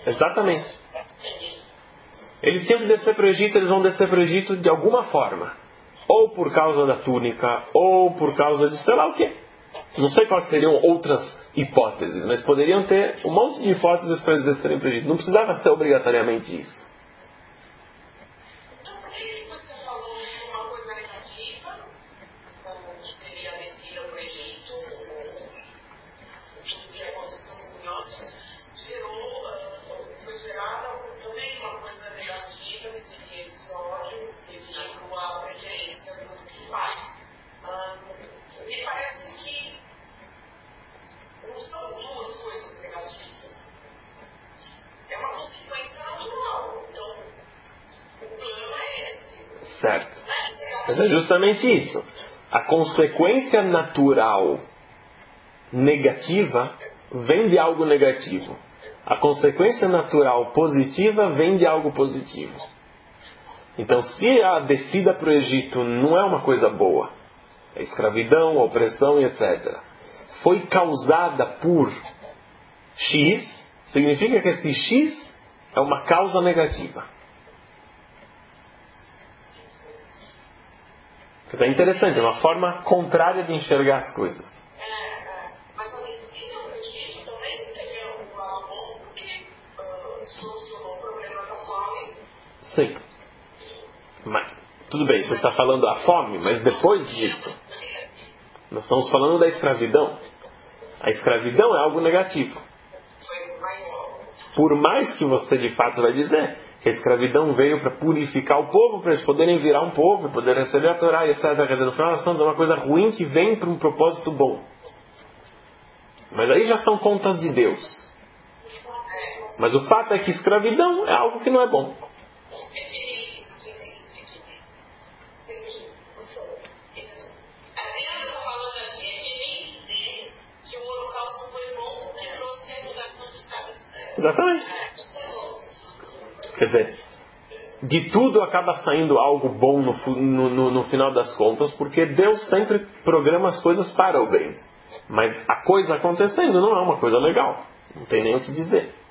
Exatamente. Eles tinham que descer para o Egito, eles vão descer para o Egito de alguma forma. Ou por causa da túnica, ou por causa de sei lá o quê. Não sei quais seriam outras hipóteses, mas poderiam ter um monte de hipóteses para eles descerem para o Egito. Não precisava ser obrigatoriamente isso. Certo. Mas é justamente isso. A consequência natural negativa vem de algo negativo. A consequência natural positiva vem de algo positivo. Então, se a descida para o Egito não é uma coisa boa, a escravidão, a opressão e etc., foi causada por X, significa que esse X é uma causa negativa. É interessante, é uma forma contrária de enxergar as coisas. Mas a medicina do Egito também teve um lado bom, porque solucionou o problema da fome. Sim. Mas, tudo bem, você está falando da fome, mas depois disso, nós estamos falando da escravidão. A escravidão é algo negativo. Por mais que você de fato vai dizer que a escravidão veio para purificar o povo, para eles poderem virar um povo, poder receber a Torá, etc. Quer dizer, no final das contas é uma coisa ruim que vem para um propósito bom. Mas aí já são contas de Deus. Mas o fato é que escravidão é algo que não é bom. Exatamente. Quer dizer, de tudo acaba saindo algo bom no final das contas, porque Deus sempre programa as coisas para o bem. Mas a coisa acontecendo não é uma coisa legal. Não tem nem o que dizer.